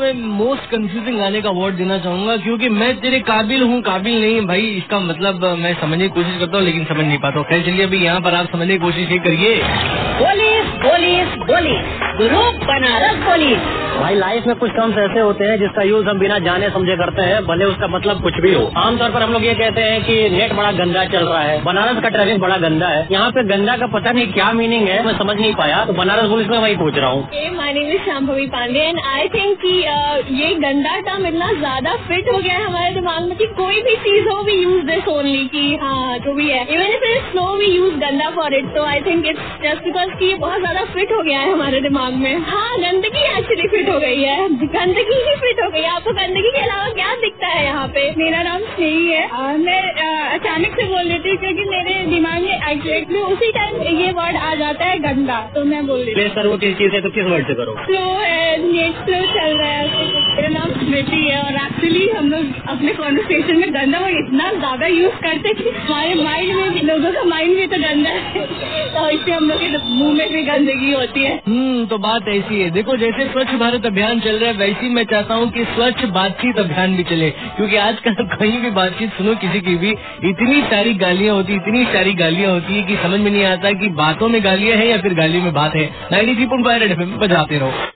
मैं most confusing गाने का अवार्ड देना चाहूंगा, क्योंकि मैं तेरे काबिल हूँ काबिल नहीं भाई, इसका मतलब मैं समझने की कोशिश करता हूँ लेकिन समझ नहीं पाता हूँ। खैर चलिए अभी यहाँ पर आप समझने की कोशिश ही करिए। Police police police group Banaras police. भाई लाइफ में कुछ टर्म्स ऐसे होते हैं जिसका यूज हम बिना जाने समझे करते हैं, भले उसका मतलब कुछ भी हो। आमतौर पर हम लोग ये कहते हैं कि नेट बड़ा गंदा चल रहा है, बनारस का ट्रैफिक बड़ा गंदा है। यहाँ पे गंदा का पता नहीं क्या मीनिंग है, मैं समझ नहीं पाया, तो बनारस पुलिस में वही पूछ रहा हूँ। My name is Shambhavi Pandey and I think कि ये गंदा टर्म इतना ज्यादा फिट हो गया है हमारे दिमाग में कि कोई भी चीज हो वी यूज दिस ओनली, कि हाँ जो भी है, even if it's slow we use गंदा फॉर इट। तो I think it's just because कि ये बहुत ज्यादा फिट हो गया है हमारे दिमाग में। हाँ गंदगी एक्चुअली फिट हो गई है, गंदगी ही फिट हो गई है। आपको गंदगी के अलावा क्या दिखता है यहाँ पे? मेरा नाम स्नेही है। मैं अचानक से बोल देती हूँ क्योंकि मेरे दिमाग में एग्जैक्टली उसी टाइम ये वर्ड आ जाता है गंदा, तो मैं बोल देती हूँ। सर वो किस चीज है तो किस वर्ड से करो? स्लो है, नेट स्लो चल रहा है। मेरा नाम स्मृति है और एक्चुअली हम लोग अपने कॉन्वर्सेशन में गंदा वर्ड इतना ज्यादा यूज करते कि हमारे माइंड में भी, लोगों का माइंड भी तो गंदा है, तो इससे हम लोग के मुंह में भी गंदगी होती है। तो बात ऐसी है, देखो जैसे स्वच्छ भारत अभियान चल रहा है वैसे मैं चाहता हूँ कि स्वच्छ बातचीत अभियान भी चले, क्योंकि आजकल कहीं भी बातचीत सुनो किसी की भी इतनी सारी गालियाँ होती है कि समझ में नहीं आता कि बातों में गालियाँ है या फिर गालियों में बात है। 93.5 रेड एफएम बजाते रहो।